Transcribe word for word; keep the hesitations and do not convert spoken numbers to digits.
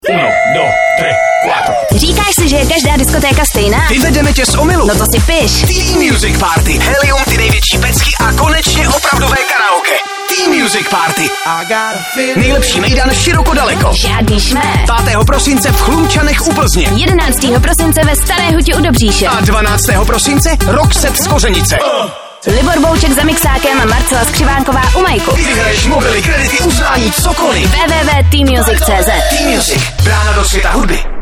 Uno, do, tre, quattro. Říkáš si, že je každá diskotéka stejná? Vyvedeme tě z omylu. No to si piš. Team Music Party. Helium, ty největší pecky a konečně opravdové karaoke. Team Music Party. Nejlepší mejdan široko daleko. Žádný šmé. pátého prosince v Chlumčanech u Plzně. jedenáctého prosince ve Staré Hutě u Dobříše. A dvanáctého prosince Roxette z Kořenice. Uh. Libor Bouček za mixákem a Marcela Skřivánková u majku. Vyhraješ mobily, kredity, uznání, cokoliv. w w w tečka team music tečka c z. Team Music. Brána do světa hudby.